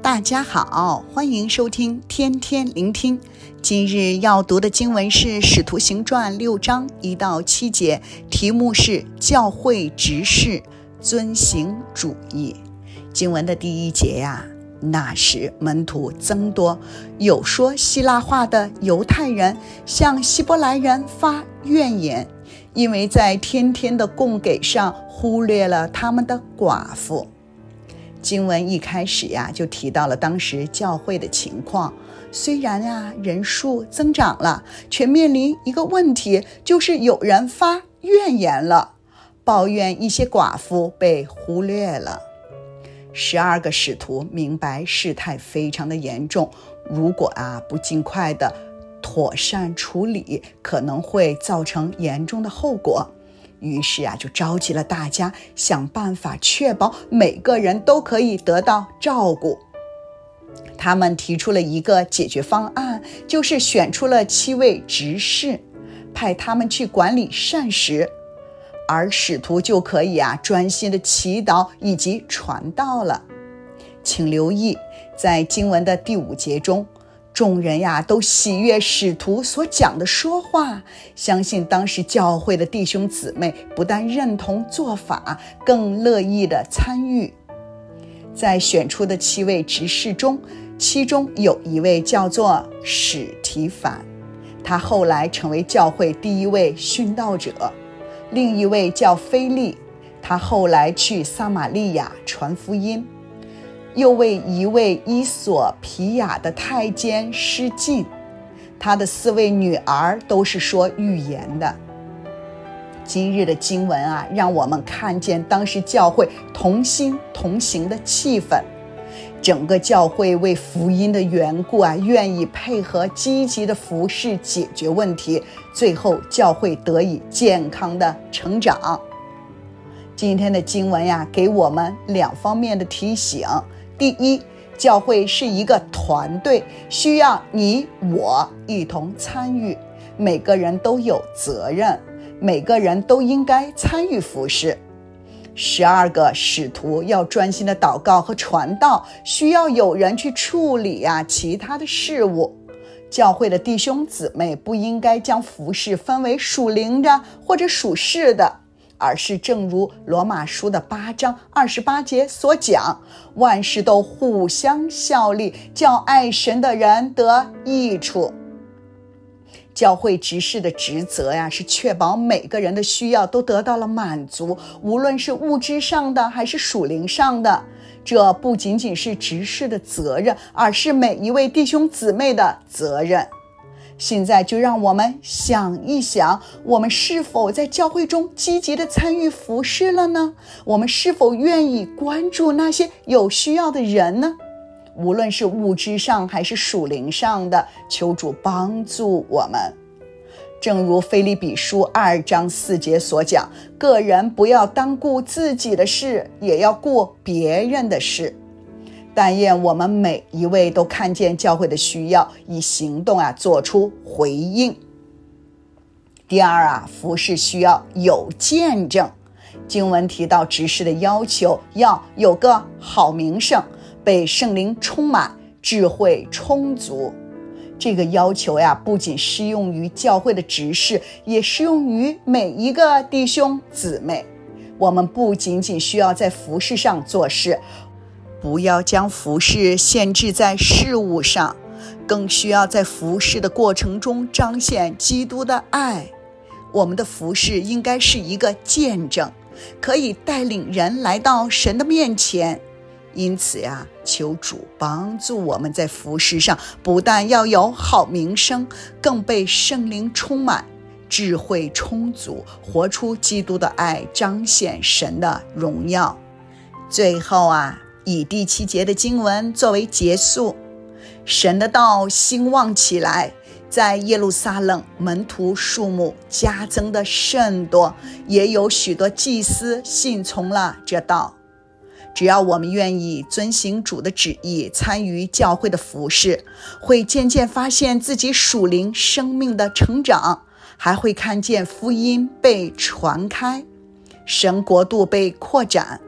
大家好，欢迎收听天天聆听。今日要读的经文是《使徒行传》6章1到7节，题目是教会执事遵行主义。经文的第1节那时门徒增多，有说希腊话的犹太人向希伯来人发怨言，因为在天天的供给上忽略了他们的寡妇。经文一开始就提到了当时教会的情况，虽然人数增长了，却面临一个问题，就是有人发怨言了，抱怨一些寡妇被忽略了。12个使徒明白事态非常的严重，如果不尽快的妥善处理，可能会造成严重的后果。于是就召集了大家，想办法确保每个人都可以得到照顾。他们提出了一个解决方案，就是选出了7位执事，派他们去管理膳食，而使徒就可以专心的祈祷以及传道了。请留意，在经文的第5节中，众人都喜悦使徒所讲的说话，相信当时教会的弟兄姊妹不但认同做法，更乐意的参与。在选出的7位执事中，其中有一位叫做史提反，他后来成为教会第1位殉道者；另一位叫腓利，他后来去撒玛利亚传福音；又为一位伊索皮亚的太监施浸，他的4位女儿都是说预言的。今日的经文让我们看见当时教会同心同行的气氛，整个教会为福音的缘故愿意配合积极的服事解决问题，最后教会得以健康的成长。今天的经文给我们2方面的提醒。第一，教会是一个团队，需要你我一同参与，每个人都有责任，每个人都应该参与服事。12个使徒要专心的祷告和传道，需要有人去处理其他的事务。教会的弟兄姊妹不应该将服事分为属灵的或者属世的，而是正如罗马书的8章28节所讲，万事都互相效力，叫爱神的人得益处。教会执事的职责是确保每个人的需要都得到了满足，无论是物质上的还是属灵上的。这不仅仅是执事的责任，而是每一位弟兄姊妹的责任。现在就让我们想一想，我们是否在教会中积极的参与服事了呢？我们是否愿意关注那些有需要的人呢？无论是物质上还是属灵上的，求主帮助我们。正如腓立比书2章4节所讲，个人不要单顾自己的事，也要顾别人的事。但愿我们每一位都看见教会的需要，以行动做出回应。第二服事需要有见证。经文提到执事的要求，要有个好名声，被圣灵充满，智慧充足。这个要求不仅适用于教会的执事，也适用于每一个弟兄姊妹。我们不仅仅需要在服事上做事，不要将服事限制在事物上，更需要在服事的过程中彰显基督的爱。我们的服事应该是一个见证，可以带领人来到神的面前。因此求主帮助我们在服事上不但要有好名声，更被圣灵充满，智慧充足，活出基督的爱，彰显神的荣耀。最后以第7节的经文作为结束。神的道兴旺起来，在耶路撒冷门徒数目加增的甚多，也有许多祭司信从了这道。只要我们愿意遵行主的旨意，参与教会的服事，会渐渐发现自己属灵生命的成长，还会看见福音被传开，神国度被扩展。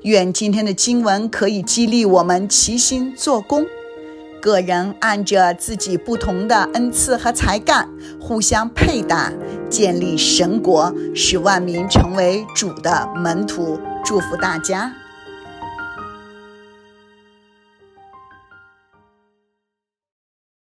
愿今天的经文可以激励我们齐心做工，个人按着自己不同的恩赐和才干互相配搭，建立神国，使万民成为主的门徒。祝福大家。